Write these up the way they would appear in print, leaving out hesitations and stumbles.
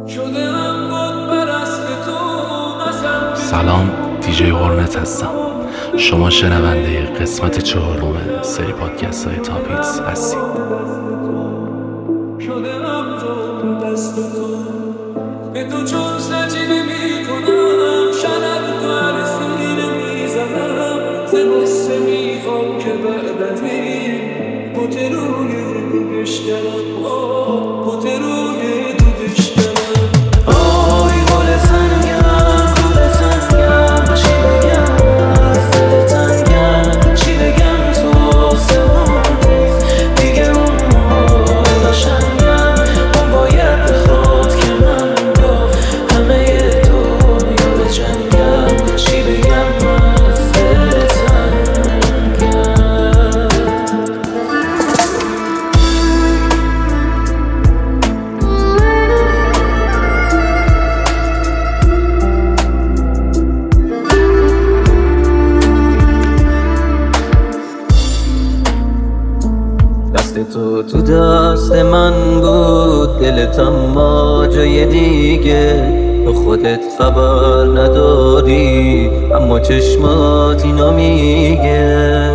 سلام، دیجی هورنت هستم. شما شنونده قسمت 4 سری پادکست های تاپ هیتس هستید. به تو چون سجده می کنم، شنب تو هر سینه می زنم، زنسته می خوام که بعد از این بوت روی تو بشکنم، بوت روی تو بشکنم. آی گل سنگم، گل سنگم، چی بگم از دل تنگم، چی بگم تو آسمون نیست دیگه اون ماه قشنگم، اون باید بخواد که من با همه دنیا بجنگم، چی بگم از دل تنگم. دست تو دست من بود، دلتم با جای دیگه، تو خودت خبر نداری اما چشمات اینو میگه.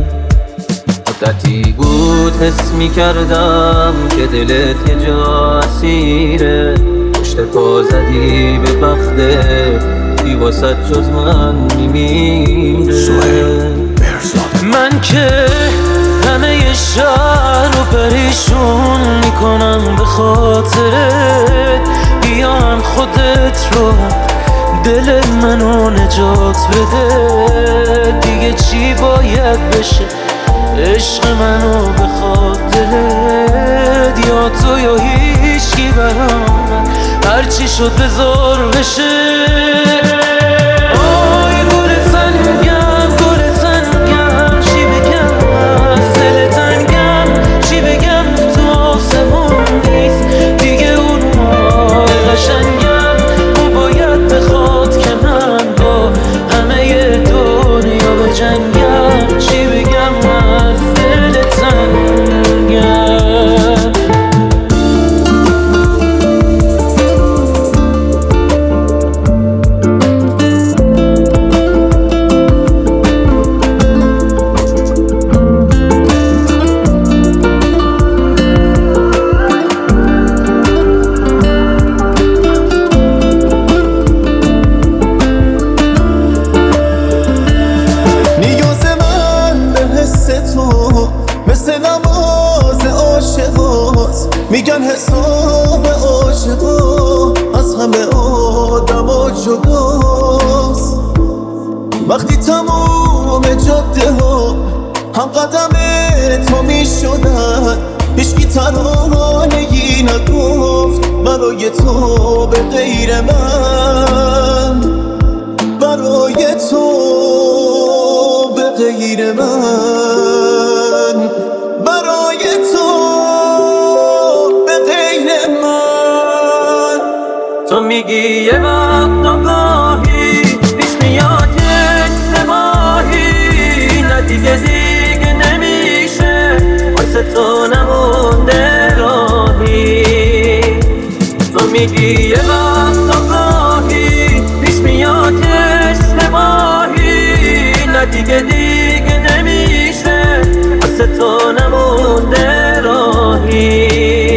مدتی بود حس میکردم که دلت یه جا اسیره، پشت پا زدی به بخته بی واسط جز من میمیره. من که همه شهر رو پریشون میکنم به خاطرت، بیا هم خودت رو دل منو نجات بده. دیگه چی باید بشه عشق منو بخواد دلت، یا تو یا هیچکی برام، هرچی شد بذار بشه. آی گل سنگم، گل سنگم، چی بگم از دل تنگم، چی بگم تو آسمون نیست دیگه اون ماه قشنگم، اون باید بخواد که من با همه دنیا بجنگم، چی بگم از دل تنگم. میگن حساب عاشقا از همه آدما جداست، وقتی تمام جاده ها هم قدم تو میشدن، هیچکی ترانه‌ای نگفت برای تو به غیر من، برای تو به غیر من، برای تو تو میگی یه وقت آگاهی پیش میاد یک سه ماهی، نه دیگه نمیشه واسه تو نمونده راهی. تو میگی یه وقت آگاهی پیش میاد یک سه ماهی، نه دیگه نمیشه واسه تو نمونده راهی.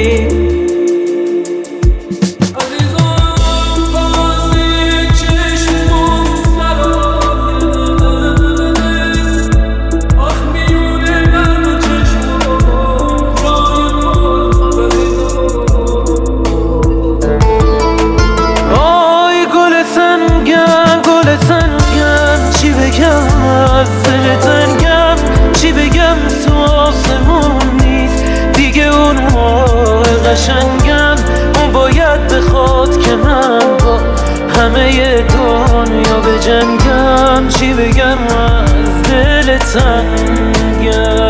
چی بگم تو آسمون نیست دیگه اون ماه قشنگم، اون باید بخواد که من با همه دنیا بجنگم، چی بگم از دل تنگم.